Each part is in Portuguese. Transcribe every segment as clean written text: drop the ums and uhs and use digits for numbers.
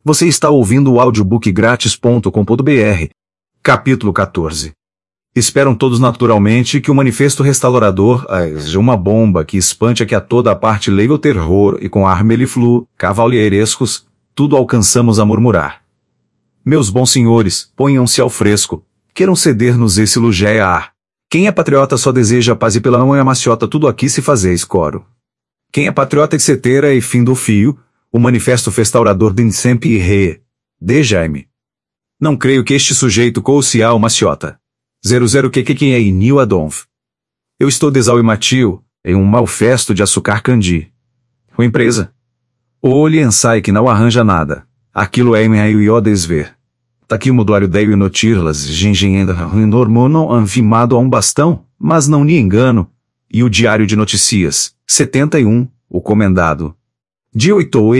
Você está ouvindo o audiobookgratis.com.br. Capítulo 14. Esperam todos naturalmente que o manifesto restaurador seja uma bomba que espante aqui a toda a parte leve o terror e com ar melifluo, cavalheirescos, tudo alcançamos a murmurar. Meus bons senhores, ponham-se ao fresco, queiram ceder-nos esse lugeia ar. Quem é patriota só deseja a paz e pela mão é a maciota tudo aqui se fazeis coro. Quem é patriota etc. e fim do fio, o manifesto restaurador de sempre e re. De Jaime. Não creio que este sujeito couse ao maciota. 00 que quem é inil adonf. Eu estou desalmatio, em um mau festo de açúcar candi. O empresa. O olhe ensai que não arranja nada. Aquilo é meio e o desver. Taqui o moduário deio notirlas, gingenda, hormono anfimado a um bastão, mas não lhe engano. E o diário de notícias, 71, o comendado. De 8 a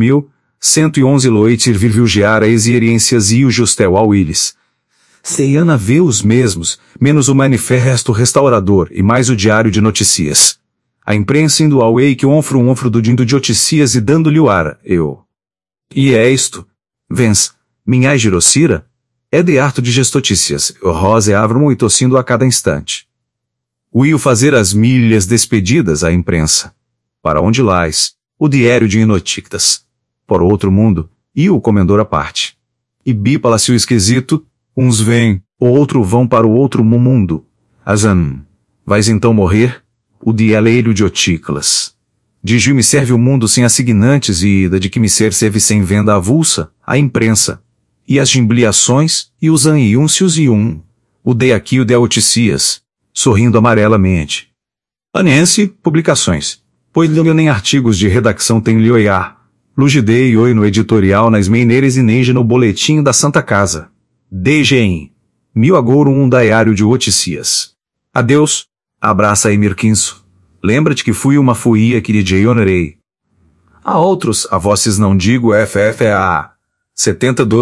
11.111 loitir virvilgiar a experiências e o justel ao Willis. Ceiana vê os mesmos, menos o manifesto restaurador e mais o diário de notícias. A imprensa indo ao que onfro do dindo de notícias e dando-lhe o ar, eu. E é isto. Vens, minha girocira? É de harto de gestotícias, o rosa e avram e tossindo a cada instante. Will fazer as milhas despedidas à imprensa. Para onde lás? O diário de inotictas. Por outro mundo, e o comendador à parte. E bipalacio esquisito, uns vêm, o outro vão para o outro mundo. Azan. Vais então morrer? O dialeiro de otíclas. De Gil me serve o mundo sem assignantes e ida de que me serve sem venda avulsa, a imprensa. E as gimbliações, e os aniúncios e o de aqui o de oticias, sorrindo amarelamente. Anense, publicações. Pois nem artigos de redação tem lioiá. Lugidei oi no editorial nas meineiras e neja no boletim da Santa Casa. DGM. Mil agouro diário de oticias. Adeus, abraça Emir Quinso. Lembra-te que fui uma fuia que lhe honorei. A outros, a vosses não digo FFA. 72.